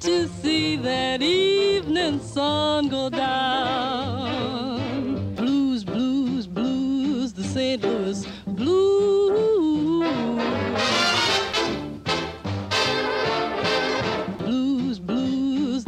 to see that evening sun go down. Blues, blues, blues, the St. Louis blues. Blues, blues.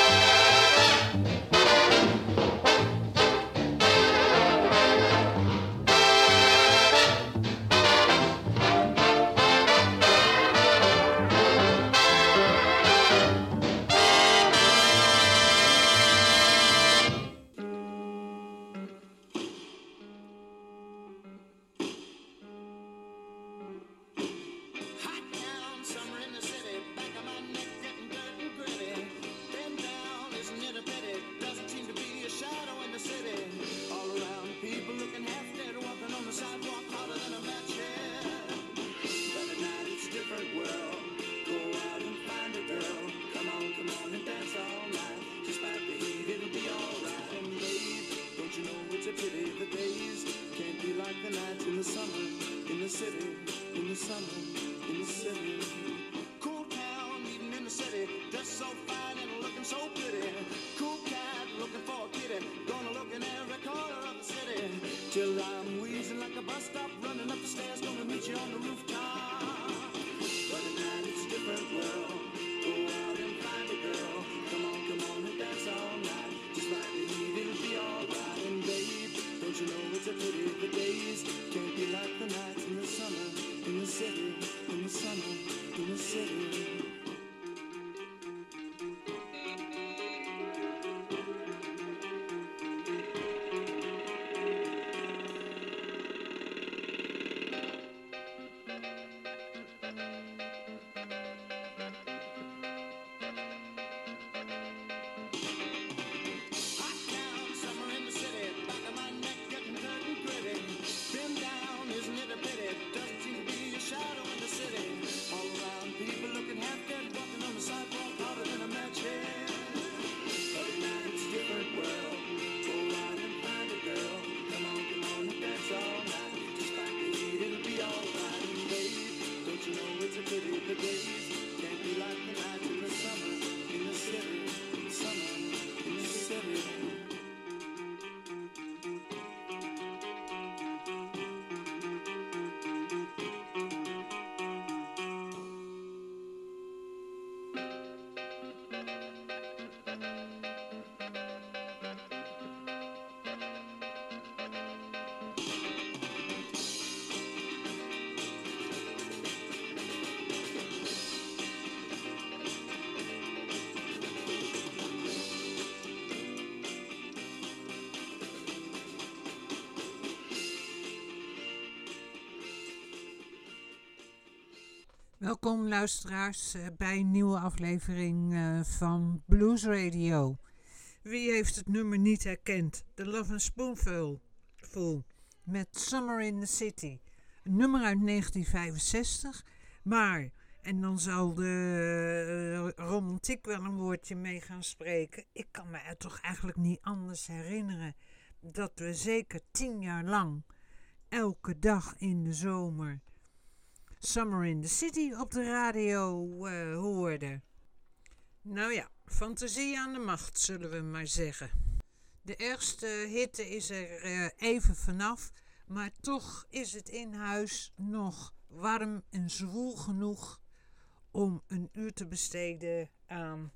Welkom luisteraars bij een nieuwe aflevering van Blues Radio. Wie heeft het nummer niet herkend? The Lovin' Spoonful met Summer in the City. Een nummer uit 1965, maar, en dan zal de romantiek wel een woordje mee gaan spreken. Ik kan me er toch eigenlijk niet anders herinneren dat we zeker 10 jaar lang elke dag in de zomer Summer in the City op de radio hoorden. Nou ja, fantasie aan de macht, zullen we maar zeggen. De ergste hitte is er even vanaf, maar toch is het in huis nog warm en zwoel genoeg om een uur te besteden aan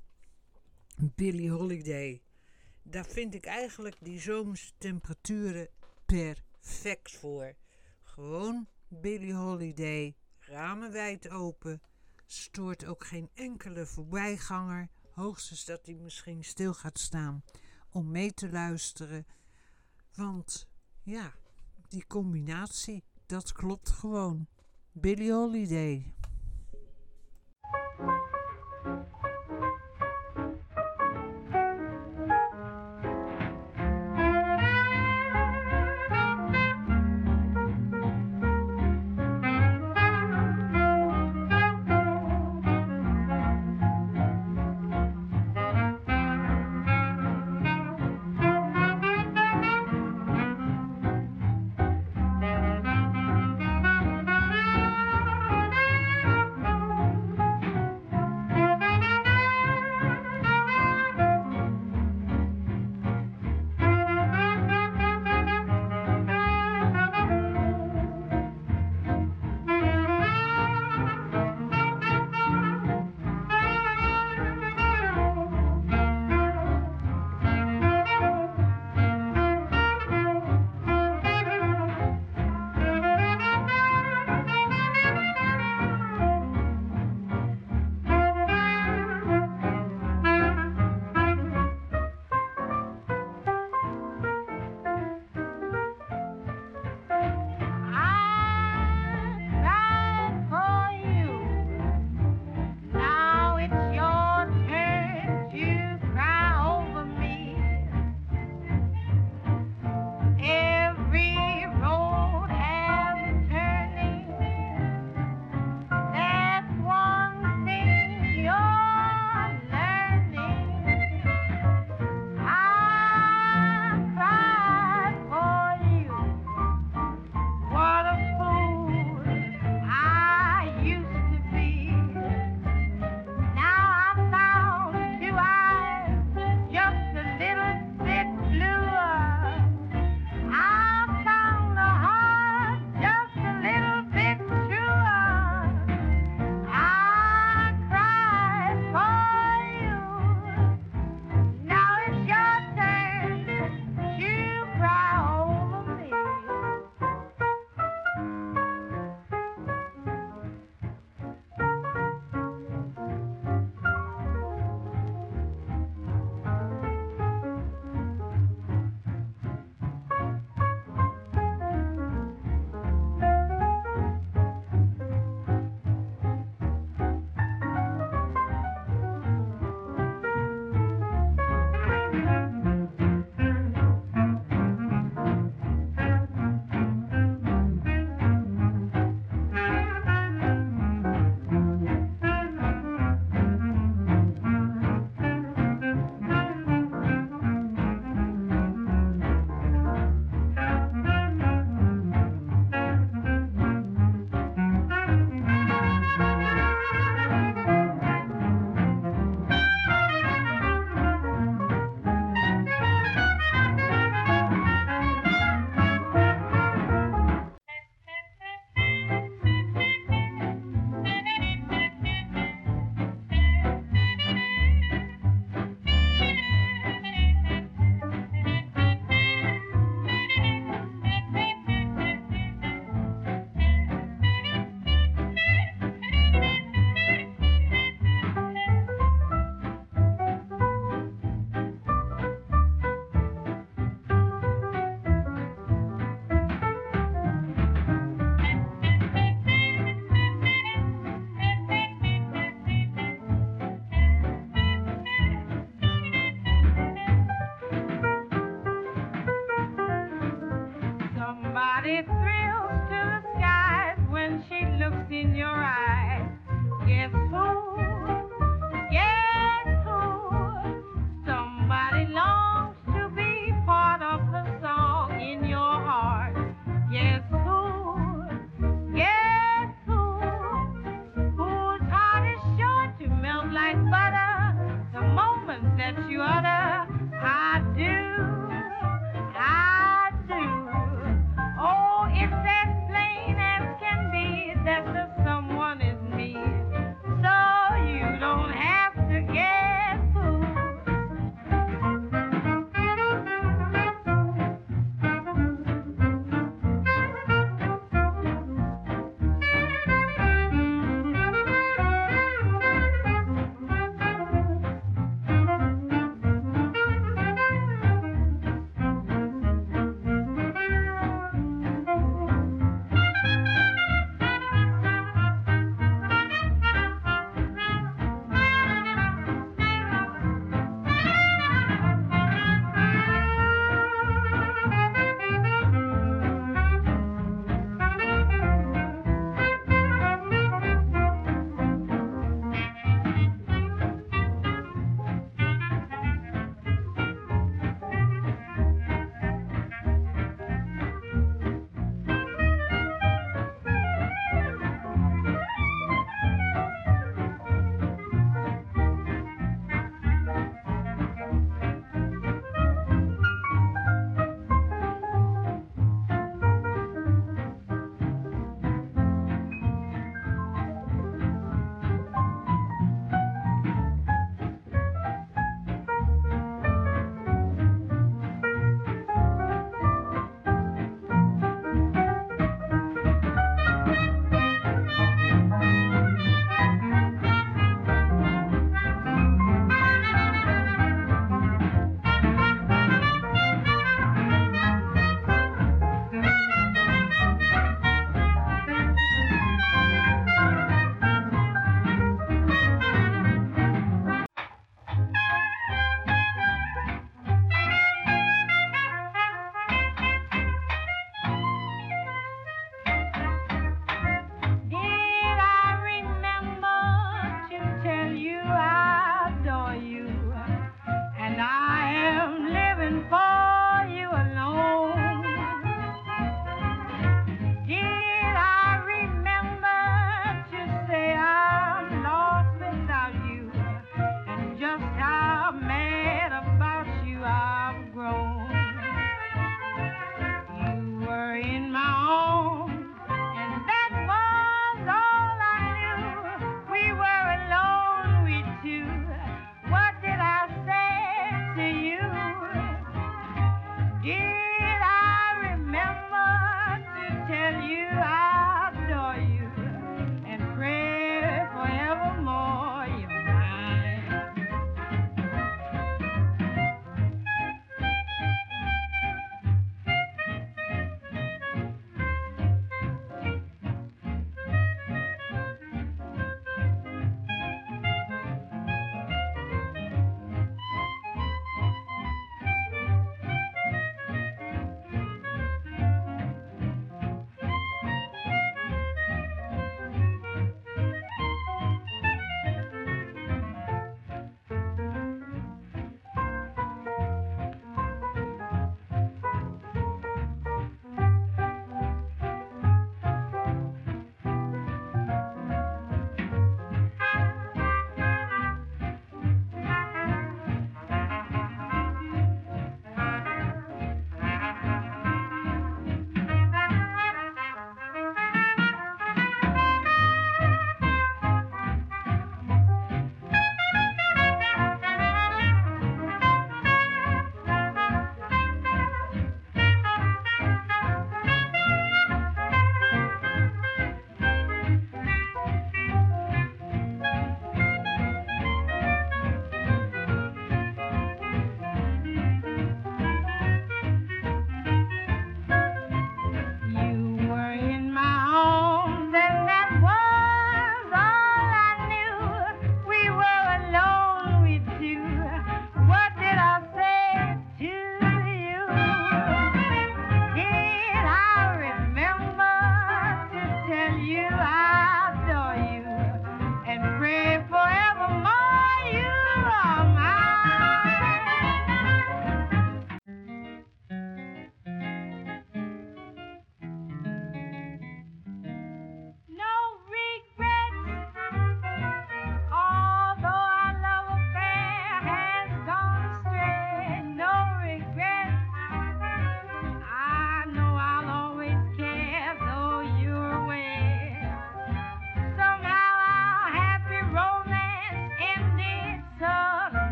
Billie Holiday. Daar vind ik eigenlijk die zomerse temperaturen perfect voor. Gewoon Billie Holiday, ramen wijd open, stoort ook geen enkele voorbijganger, hoogstens dat hij misschien stil gaat staan om mee te luisteren. Want ja, die combinatie, dat klopt gewoon. Billie Holiday.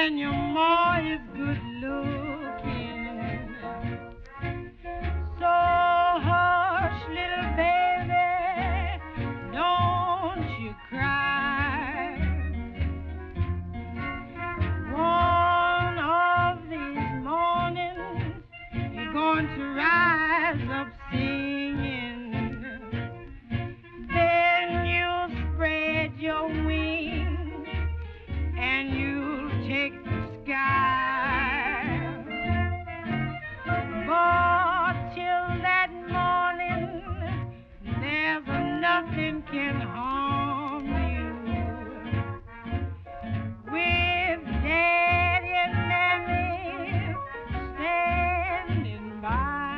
and your ma is good looking. So hush, little baby, don't you cry. One of these mornings you're going to rise up singing. Then you'll spread your wings and you'll take the sky. But till that morning, there's nothing can harm you. With Daddy and Mammy standing by.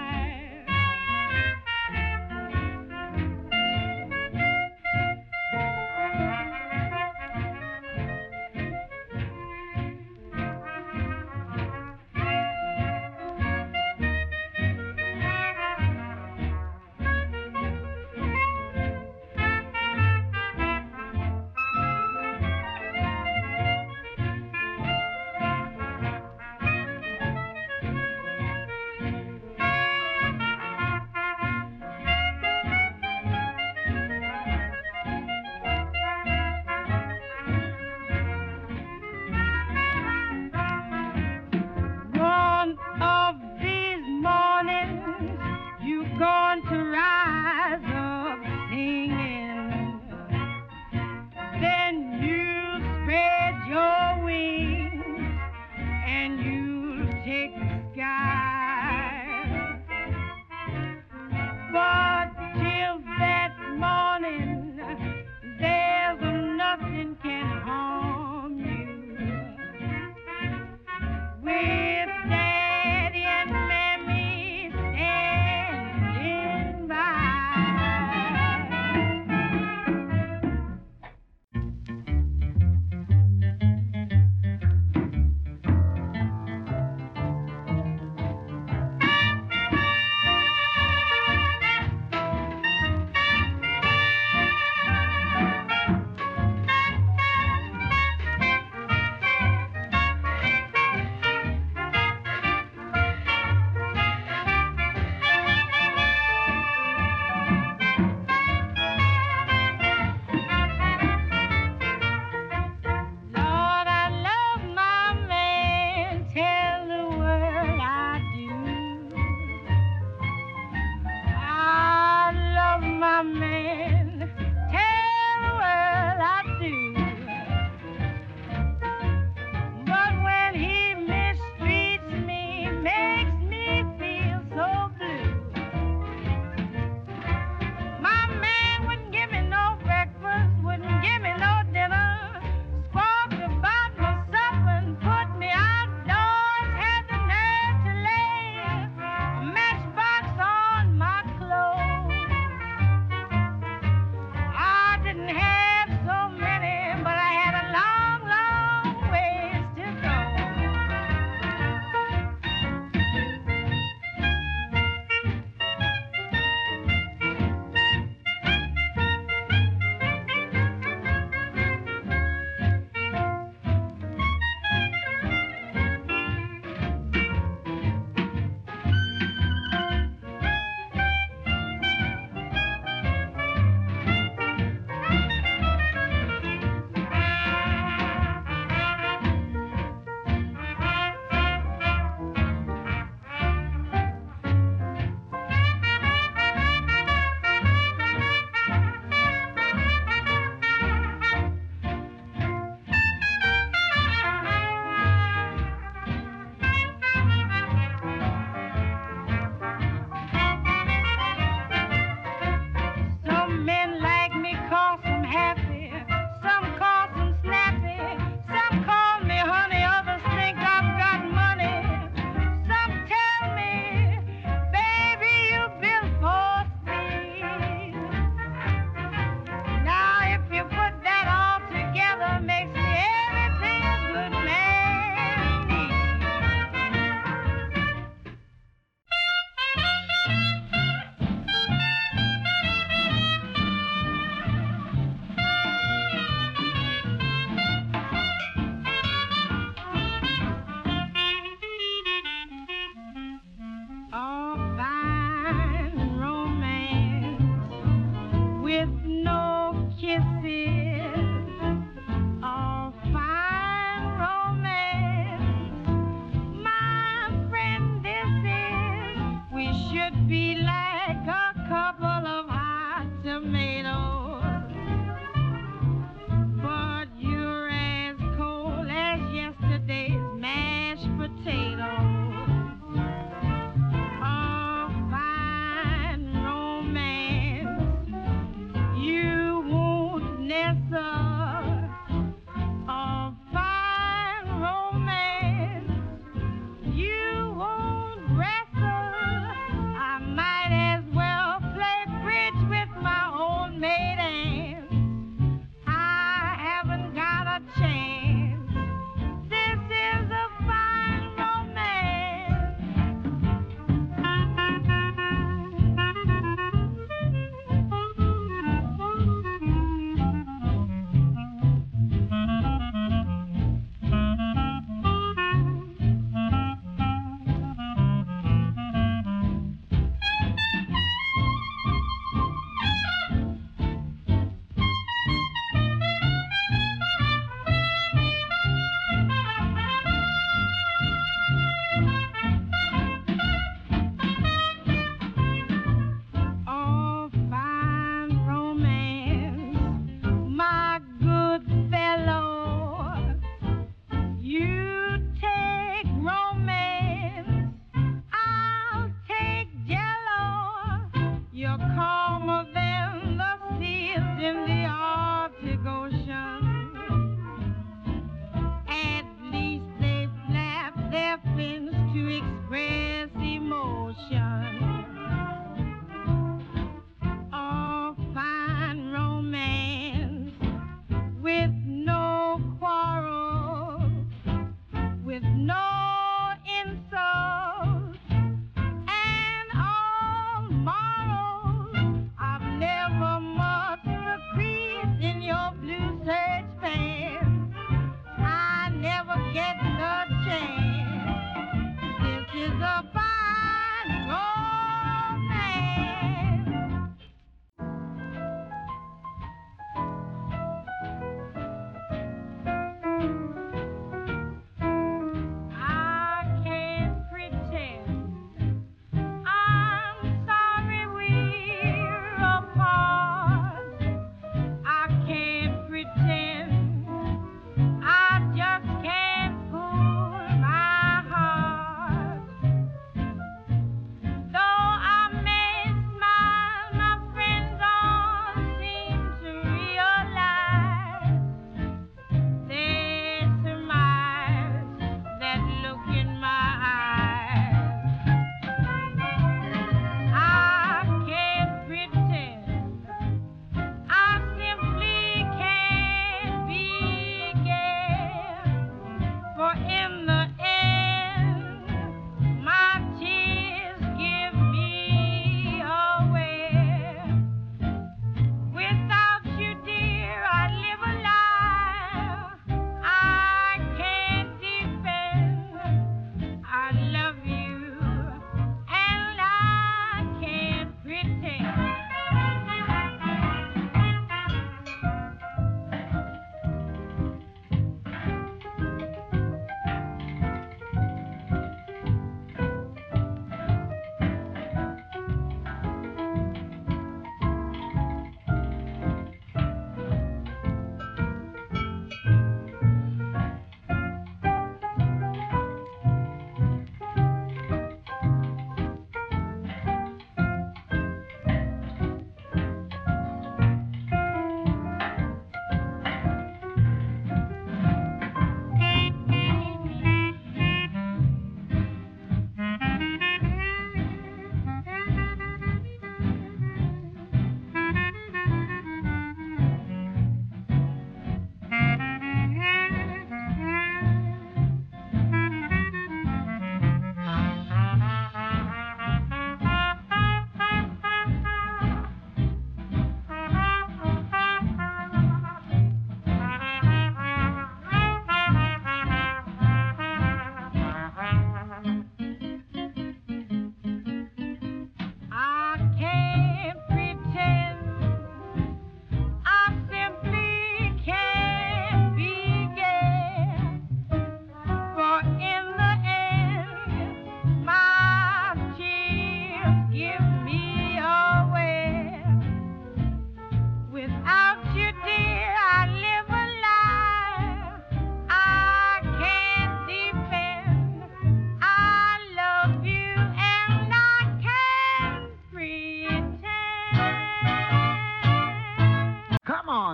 reminiscence of fine romance. You won't wrestle. I might as well play bridge with my old maid aunt. I haven't got a chance. This is a fine romance.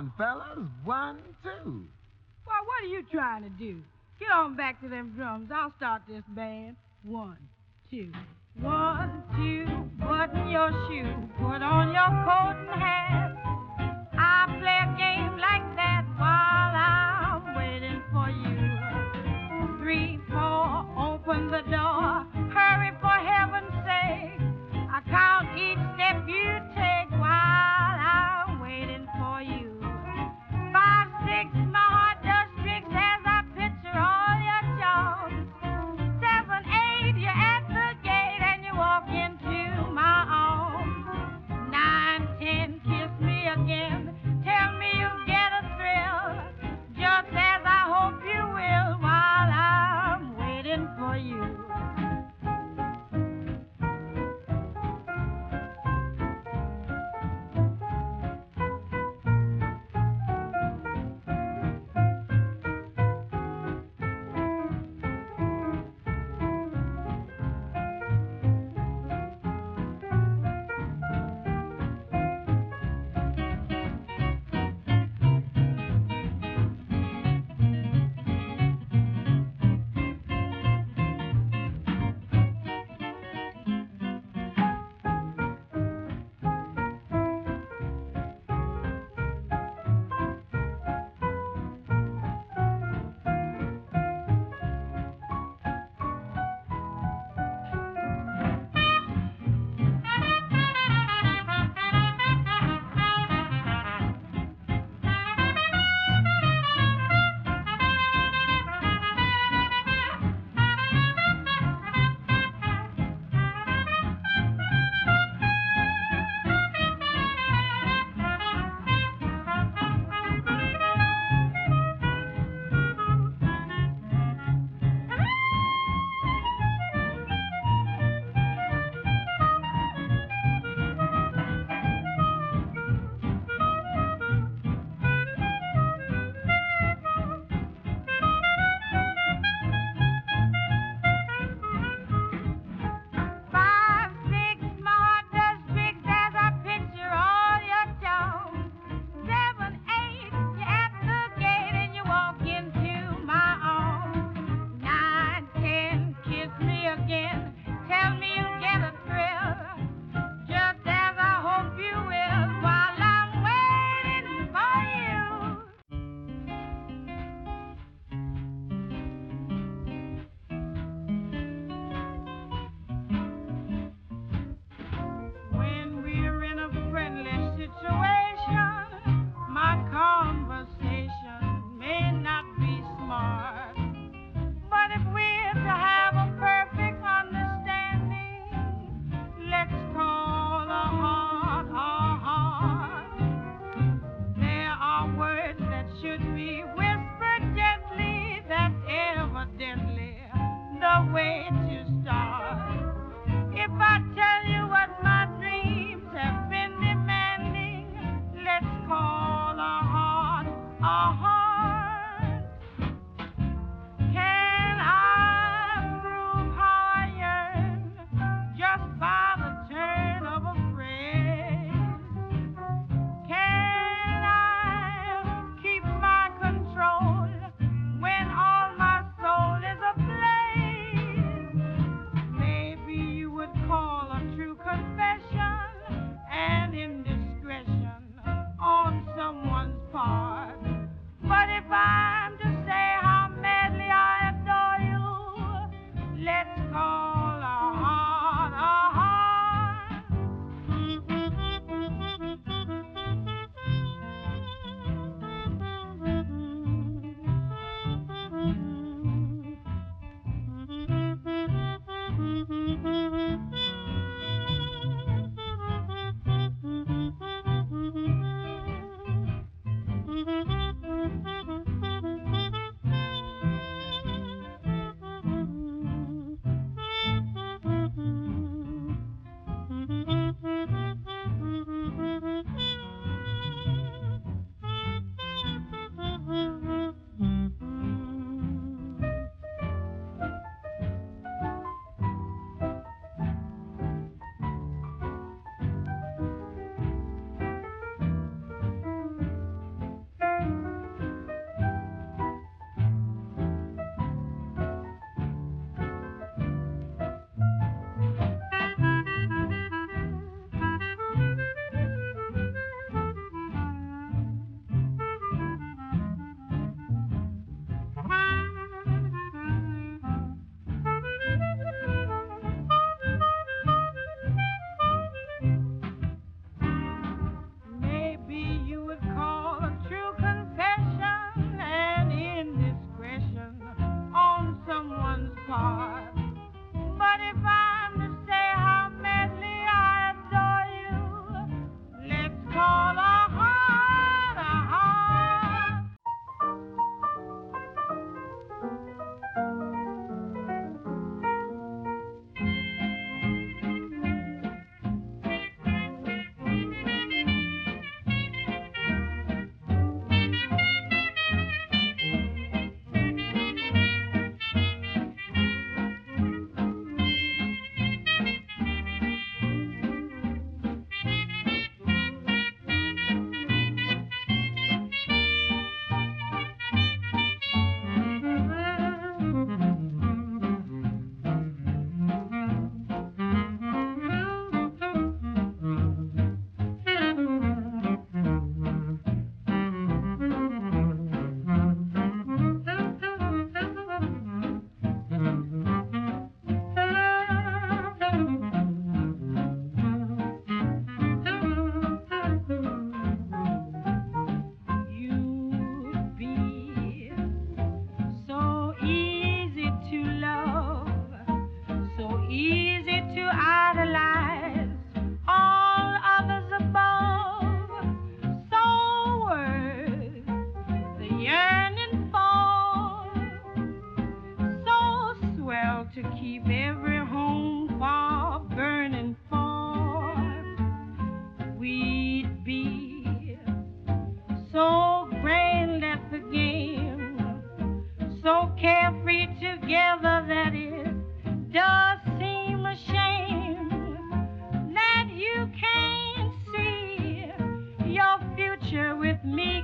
on, fellas. 1, 2. Well, what are you trying to do? Get on back to them drums. I'll start this band. 1, 2. 1, 2, button your shoe, put on your coat and hat. I play a game like that while I'm waiting for you. 3, 4, open the door. Hurry for heaven's sake. I count each step you take while I'm waiting for you. 5, 6, my heart does tricks as I picture all your charms. 7, 8, you're at the gate and you walk into my arms. 9, 10, kiss me again. Tell me you'll get a thrill, just as I hope you will while I'm waiting for you.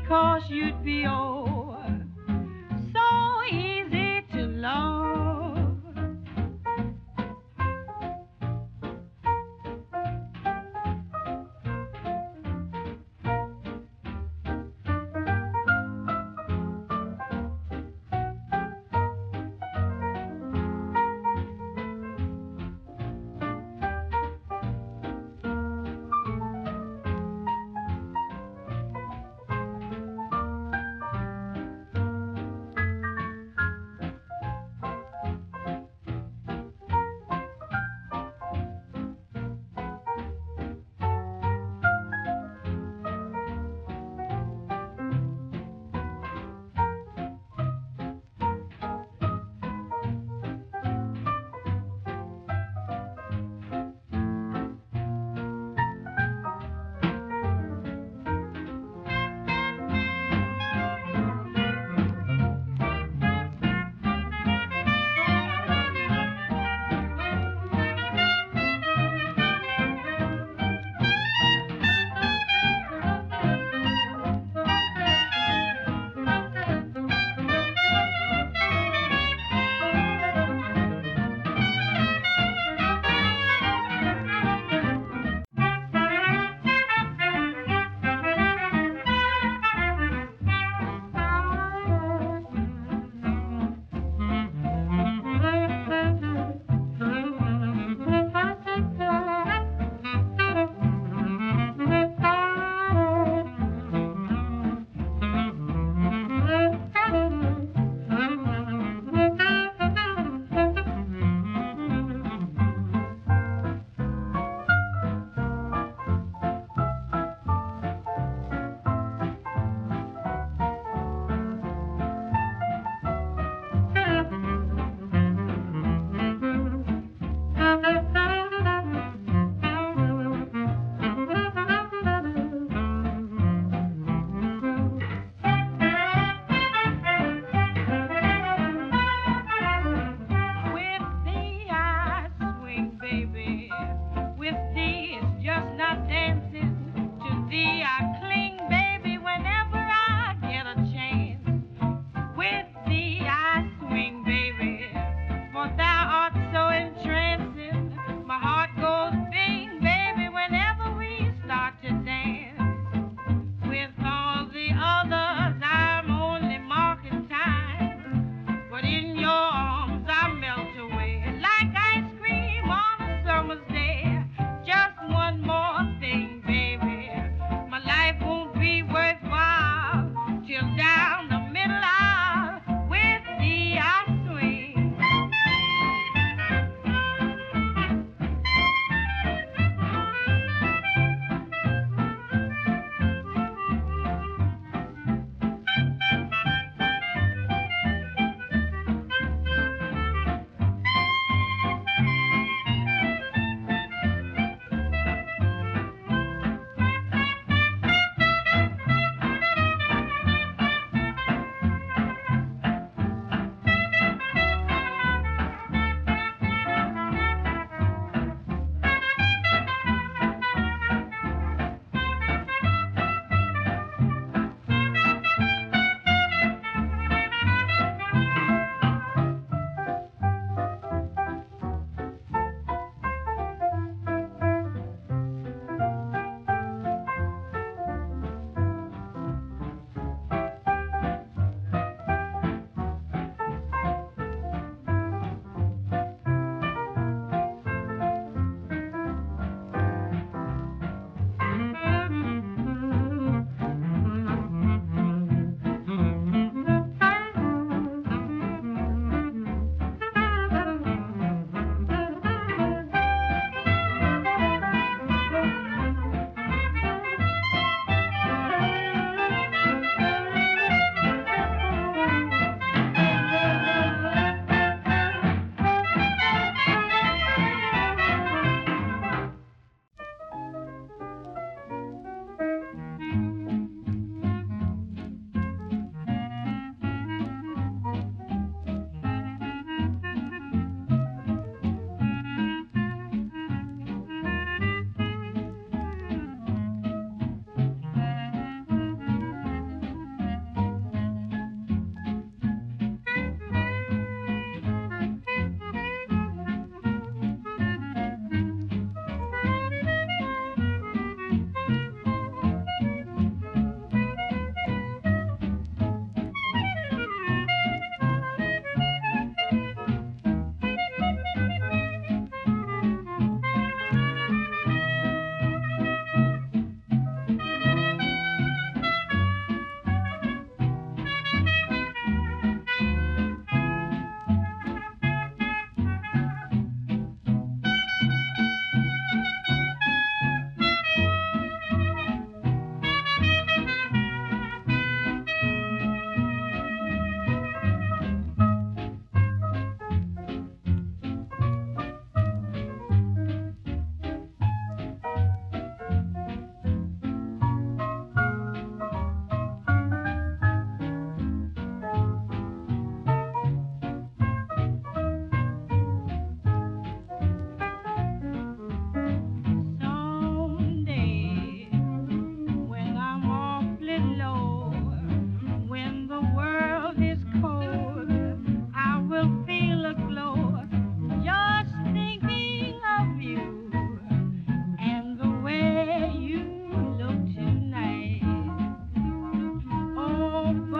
because you'd be oh so easy to love.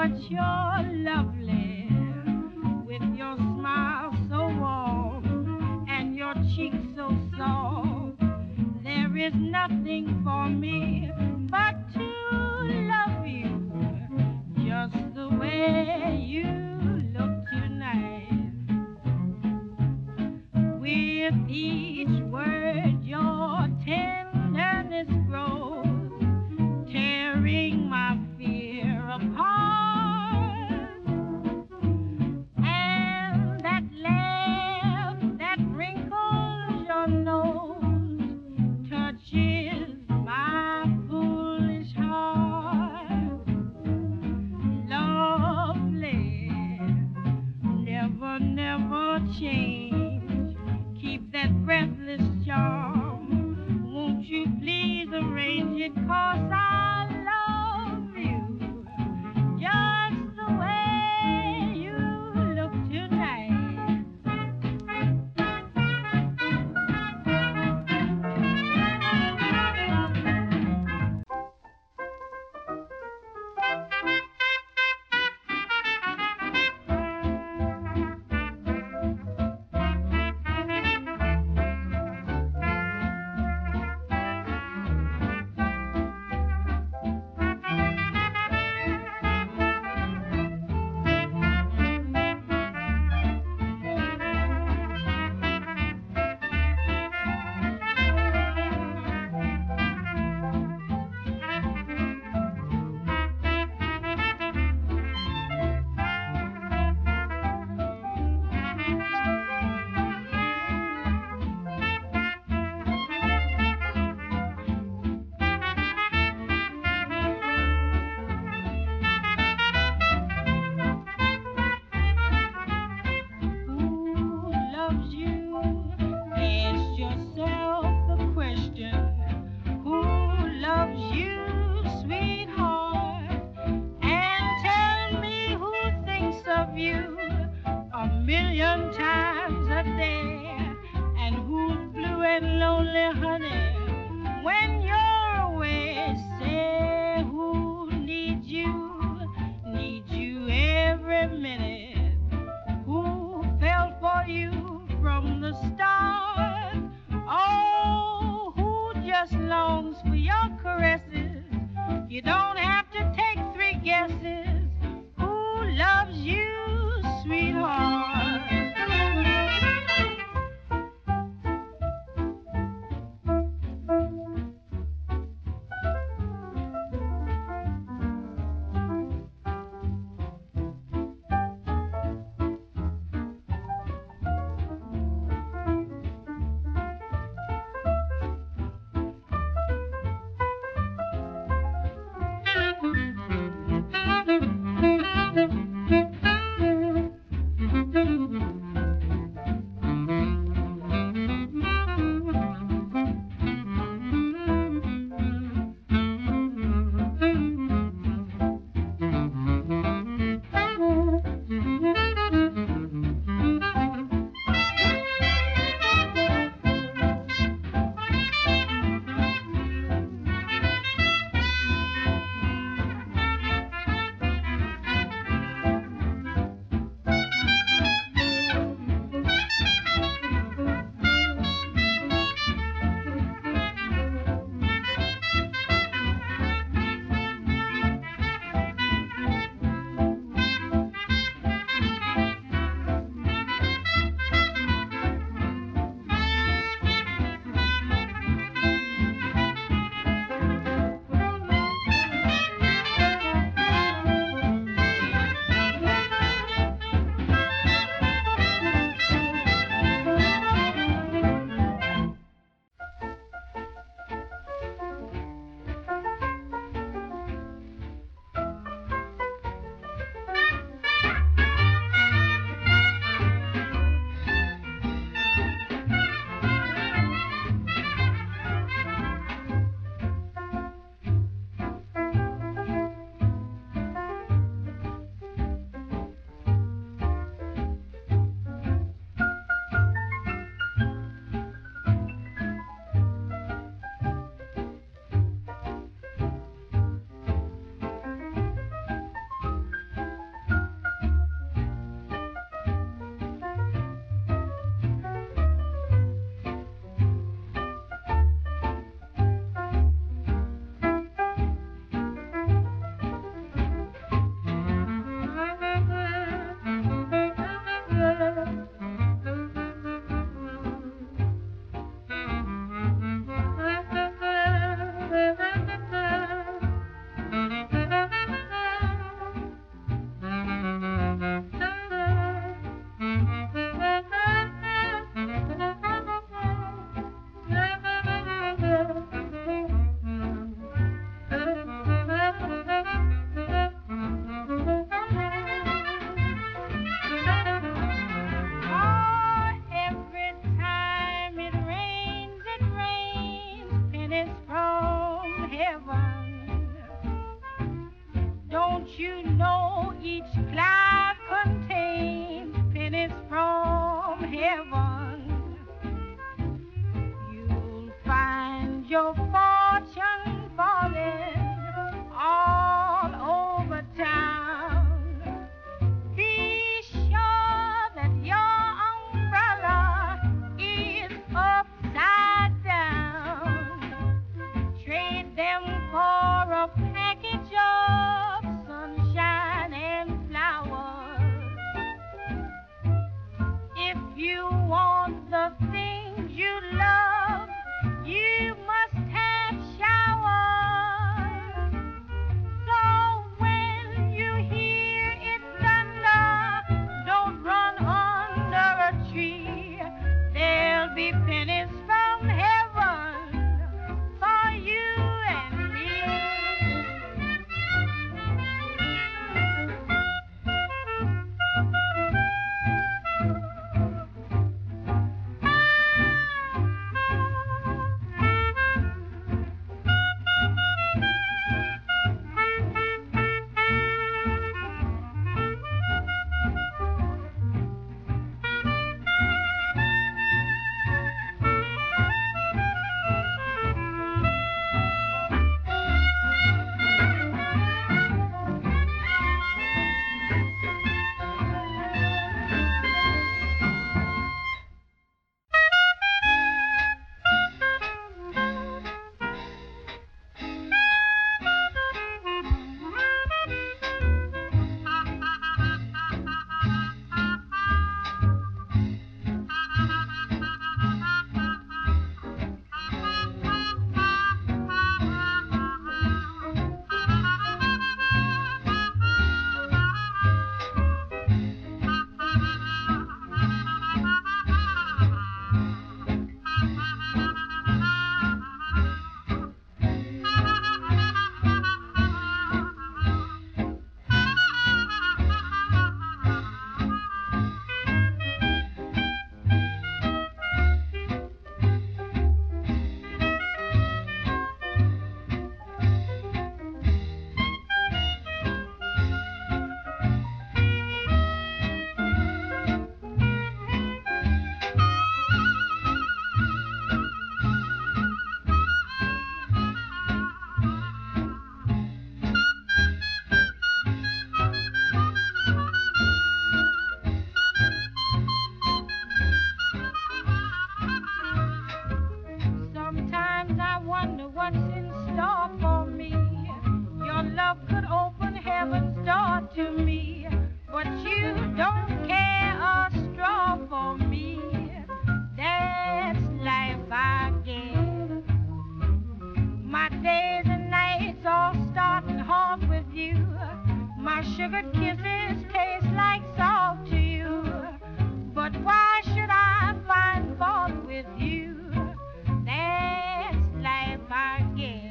but you're lovely with your smile so warm and your cheeks so soft. There is nothing for me but to love you just the way you look tonight. With each word your tenderness grows, tearing my fear apart. And that laugh that wrinkles your nose touches my foolish heart. Each cloud contains pennies from heaven. You'll find your fortune falling all over town. Be sure that your umbrella is upside down. Trade them for a package of sunshine and flowers. If you want the things you love, you must have showers. So when you hear it thunder, don't run under a tree. There'll be pennies from heaven for you and me. Sometimes I wonder what's in store for me. Your love could open heaven's door to me, but you don't care a straw for me. That's life, I guess. My days and nights all start and halt with you. My sugared kisses taste like salt to you. But why should I find fault with you? That's life, I guess.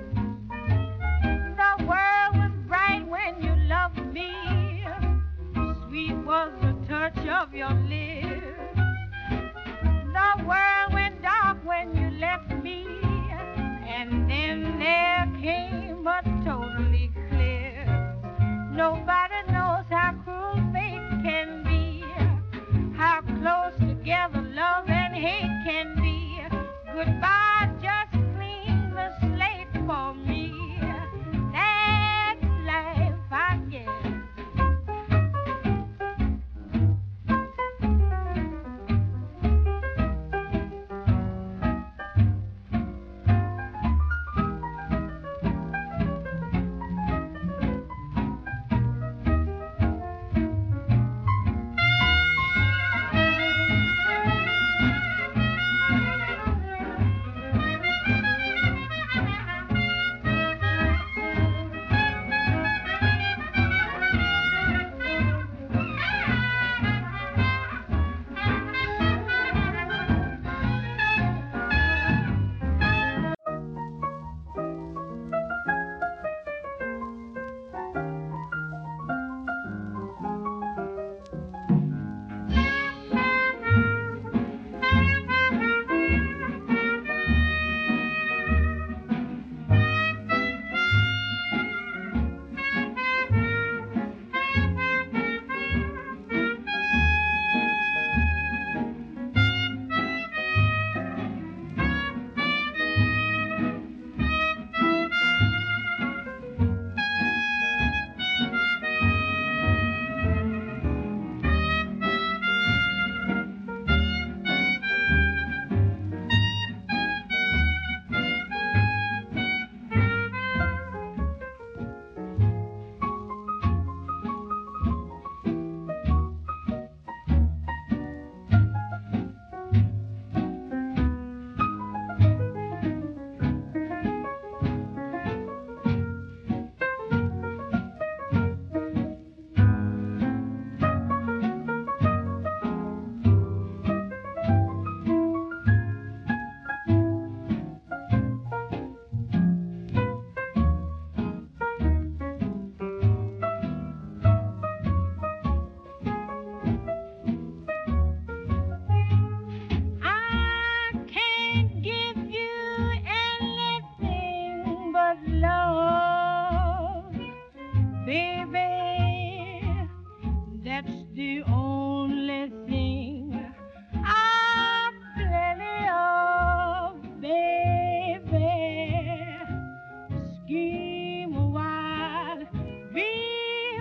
The world was bright when you loved me. Sweet was the touch of your lips. The world went dark when you left me. And then there came a totally clear. Nobody knows how cruel fate can be. How close together love and hate can be. Goodbye, just clean the slate for me. That's life, I guess.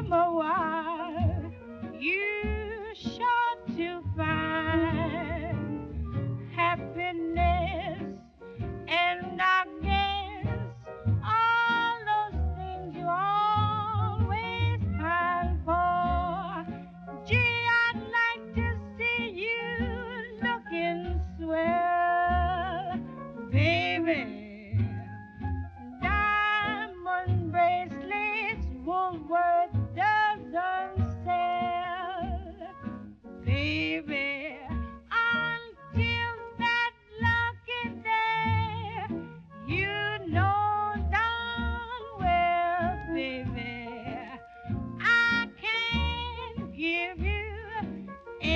him a while, you sure to find happiness, and I guess all those things you always pine for. Gee, I'd like to see you looking swell, baby. Diamond bracelets, Woolworth doesn't sell, baby. Until that lucky day, you know darn well, baby, I can't give you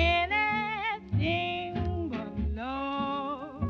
anything but love.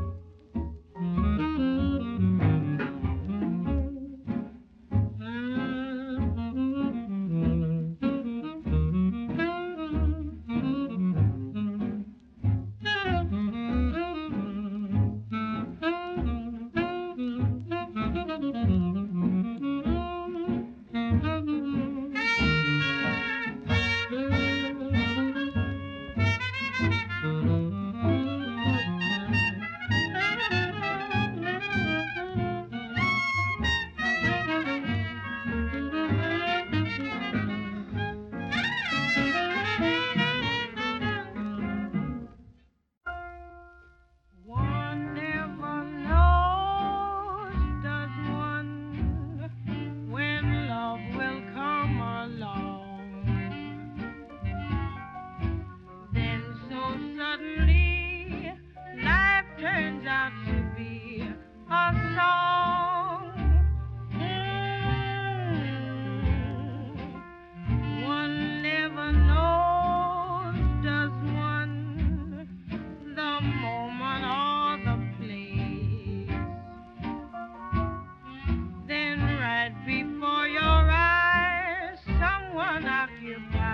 One never knows, does one, when love will come along. Then so suddenly, life turns out to be a song. One never knows, does one, the moment or the place. Then right before your eyes, someone occupies